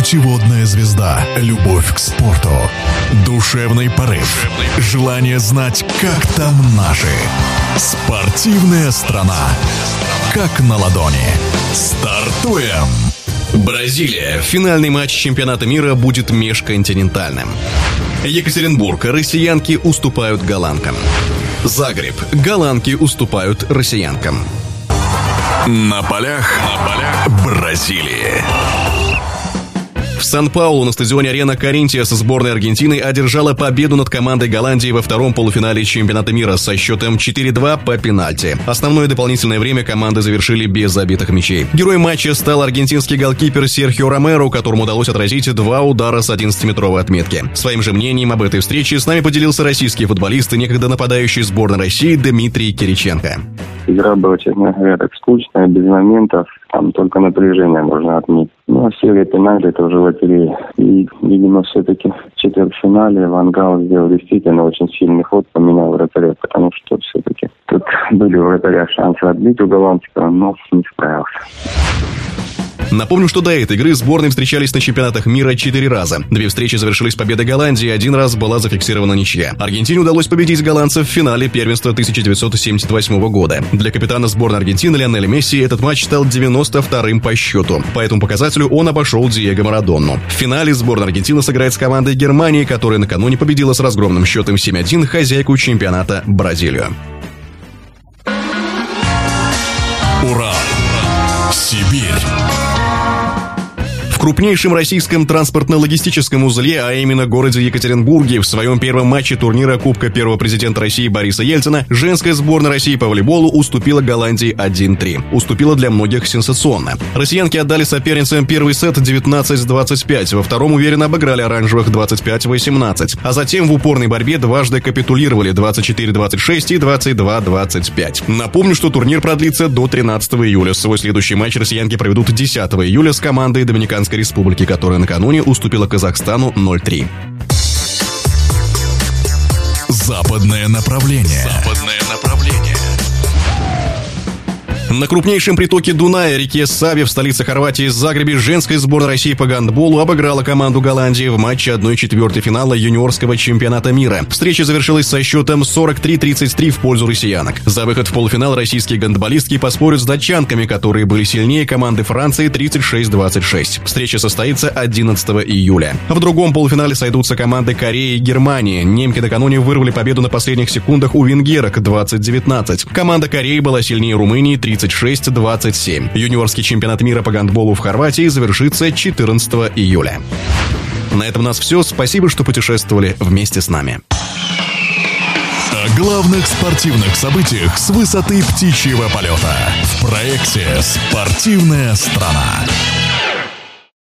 Путеводная звезда, любовь к спорту, душевный порыв, желание знать, как там наши. Спортивная страна, как на ладони. Стартуем! Бразилия. Финальный матч чемпионата мира будет межконтинентальным. Екатеринбург. Россиянки уступают голландкам. Загреб. Голландки уступают россиянкам. На полях Бразилии. В Сан-Паулу на стадионе «Арена Коринтиас» сборная Аргентины одержала победу над командой Голландии во втором полуфинале чемпионата мира со счетом 4-2 по пенальти. Основное дополнительное время команды завершили без забитых мячей. Героем матча стал аргентинский голкипер Серхио Ромеро, которому удалось отразить 2 удара с 11-метровой отметки. Своим же мнением об этой встрече с нами поделился российский футболист и некогда нападающий сборной России Дмитрий Кириченко. Игра была, честно говоря, так скучная, без моментов. Там только напряжение можно отметить. Ну, а серия пенальти — это уже лотерея. И, видимо, все-таки в четвертьфинале Ван Гал сделал действительно очень сильный ход, поменял вратаря, потому что все-таки тут были у вратаря шансы отбить у голландцев, но не справился. Напомню, что до этой игры сборные встречались на чемпионатах мира 4 раза. 2 встречи завершились победой Голландии, 1 раз была зафиксирована ничья. Аргентине удалось победить голландцев в финале первенства 1978 года. Для капитана сборной Аргентины Лионеля Месси этот матч стал 92-м по счету. По этому показателю он обошел Диего Марадонну. В финале сборная Аргентины сыграет с командой Германии, которая накануне победила с разгромным счетом 7-1 хозяйку чемпионата Бразилию. Урал! Сибирь! В крупнейшем российском транспортно-логистическом узле, а именно городе Екатеринбурге, в своем первом матче турнира Кубка первого президента России Бориса Ельцина женская сборная России по волейболу уступила Голландии 1-3. Уступила для многих сенсационно. Россиянки отдали соперницам первый сет 19-25, во втором уверенно обыграли оранжевых 25-18, а затем в упорной борьбе дважды капитулировали 24-26 и 22-25. Напомню, что турнир продлится до 13 июля. Свой следующий матч россиянки проведут 10 июля с командой Доминиканской Республики, которая накануне уступила Казахстану 0-3. Западное направление. На крупнейшем притоке Дуная, реке Саве, в столице Хорватии Загребе, женская сборная России по гандболу обыграла команду Голландии в матче 1/4 финала юниорского чемпионата мира. Встреча завершилась со счетом 43-33 в пользу россиянок. За выход в полуфинал российские гандболистки поспорят с датчанками, которые были сильнее команды Франции 36-26. Встреча состоится 11 июля. В другом полуфинале сойдутся команды Кореи и Германии. Немки накануне вырвали победу на последних секундах у венгерок 20-19. Команда Кореи была сильнее Румынии 36-27. Юниорский чемпионат мира по гандболу в Хорватии завершится 14 июля. На этом у нас все. Спасибо, что путешествовали вместе с нами. О главных спортивных событиях с высоты птичьего полета в проекте «Спортивная страна».